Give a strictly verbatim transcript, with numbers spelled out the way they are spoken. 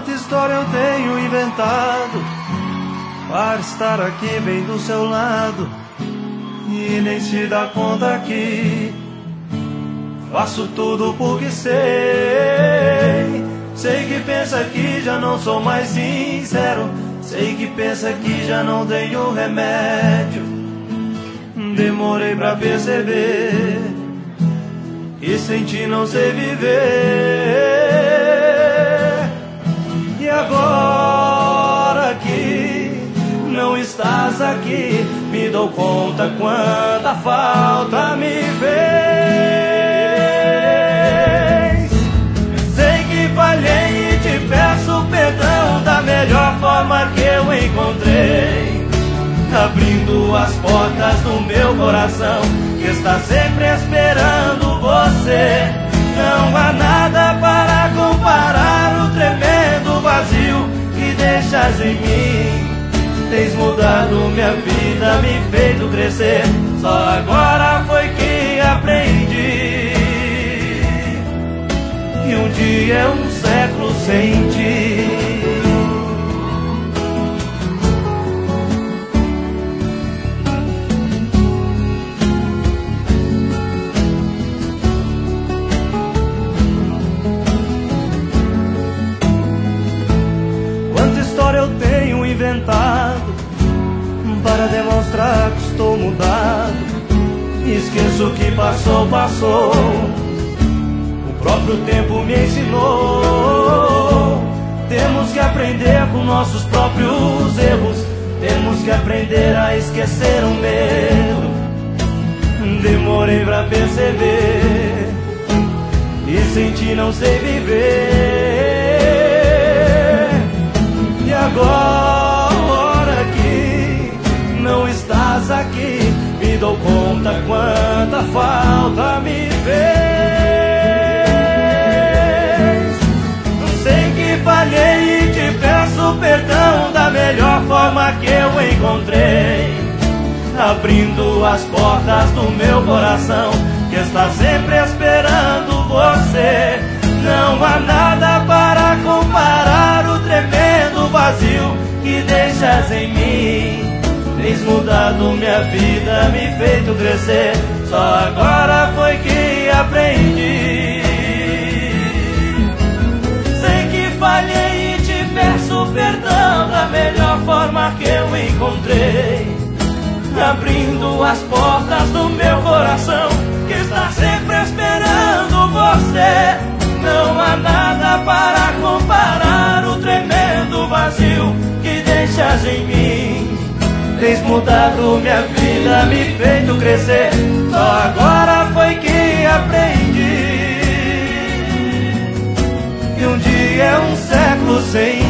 Quanta história eu tenho inventado para estar aqui bem do seu lado, e nem se dá conta que faço tudo porque sei. Sei que pensa que já não sou mais sincero, sei que pensa que já não tenho remédio. Demorei pra perceber que sem ti não sei viver. E agora que não estás aqui, me dou conta quanta falta me fez. Sei que falhei e te peço perdão da melhor forma que eu encontrei, abrindo as portas do meu coração, que está sempre esperando você. Não há nada para comparar o tremendo vazio que deixas em mim. Tens mudado minha vida, me feito crescer, só agora foi que aprendi que um dia é um século sem ti. Eu tenho inventado para demonstrar que estou mudado. Esqueço que passou, passou. O próprio tempo me ensinou. Temos que aprender com nossos próprios erros. Temos que aprender a esquecer o medo. Demorei pra perceber e sem ti não sei viver. E agora que não estás aqui, me dou conta quanta falta me fez. Sei que falhei e te peço perdão da melhor forma que eu encontrei, abrindo as portas do meu coração, que está sempre esperando você. Não há nada para comparar o tremendo vazio que deixas em mim. Tens mudado minha vida, me feito crescer, só agora foi que aprendi. Sei que falhei e te peço perdão da melhor forma que eu encontrei, abrindo as portas do meu coração, que está sempre esperando você. Não há nada para comparar o tremendo vazio que deixas em mim. Tens mudado minha vida, me feito crescer, só agora foi que aprendi que um dia é um século sem